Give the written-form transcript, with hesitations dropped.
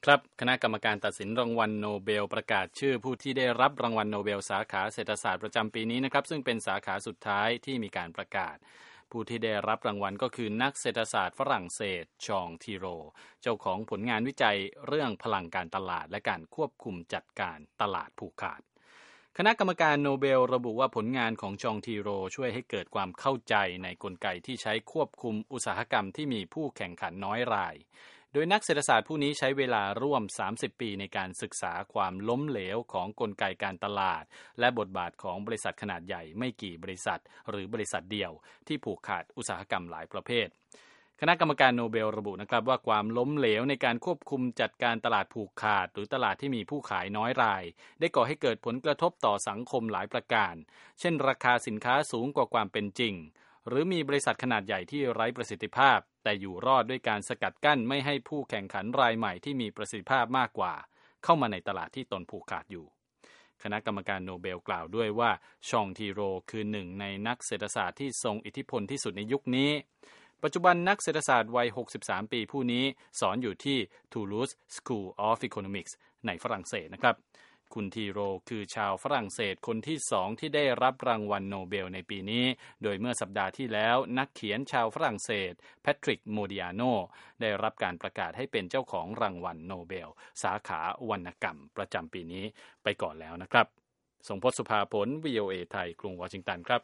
ครับคณะกรรมการตัดสินรางวัลโนเบลประกาศชื่อผู้ที่ได้รับรางวัลโนเบลสาขาเศรษฐศาสตร์ประจำปีนี้นะครับซึ่งเป็นสาขาสุดท้ายที่มีการประกาศผู้ที่ได้รับรางวัลก็คือนักเศรษฐศาสตร์ฝรั่งเศสชองทีโรเจ้าของผลงานวิจัยเรื่องพลังการตลาดและการควบคุมจัดการตลาดผูกขาดคณะกรรมการโนเบลระบุว่าผลงานของชองทีโรช่วยให้เกิดความเข้าใจในกลไกที่ใช้ควบคุมอุตสาหกรรมที่มีผู้แข่งขันน้อยรายโดยนักเศรษฐศาสตร์ผู้นี้ใช้เวลาร่วม30 ปีในการศึกษาความล้มเหลวของกลไกการตลาดและบทบาทของบริษัทขนาดใหญ่ไม่กี่บริษัทหรือบริษัทเดียวที่ผูกขาดอุตสาหกรรมหลายประเภทคณะกรรมการโนเบลระบุนะครับว่าความล้มเหลวในการควบคุมจัดการตลาดผูกขาดหรือตลาดที่มีผู้ขายน้อยรายได้ก่อให้เกิดผลกระทบต่อสังคมหลายประการเช่นราคาสินค้าสูงกว่าความเป็นจริงหรือมีบริษัทขนาดใหญ่ที่ไร้ประสิทธิภาพแต่อยู่รอดด้วยการสกัดกั้นไม่ให้ผู้แข่งขันรายใหม่ที่มีประสิทธิภาพมากกว่าเข้ามาในตลาดที่ตนผูกขาดอยู่คณะกรรมการโนเบลกล่าวด้วยว่าชองทีโรคือหนึ่งในนักเศรษฐศาสตร์ที่ทรงอิทธิพลที่สุดในยุคนี้ปัจจุบันนักเศรษฐศาสตร์วัย63 ปีผู้นี้สอนอยู่ที่ Toulouse School of Economics ในฝรั่งเศสนะครับคุณทีโรคือชาวฝรั่งเศสคนที่2ที่ได้รับรางวัลโนเบลในปีนี้โดยเมื่อสัปดาห์ที่แล้วนักเขียนชาวฝรั่งเศสแพทริกโมดิอาโนได้รับการประกาศให้เป็นเจ้าของรางวัลโนเบลสาขาวรรณกรรมประจำปีนี้ไปก่อนแล้วนะครับทรงพจน์ สุภาผล VOA ไทยกรุงวอชิงตันครับ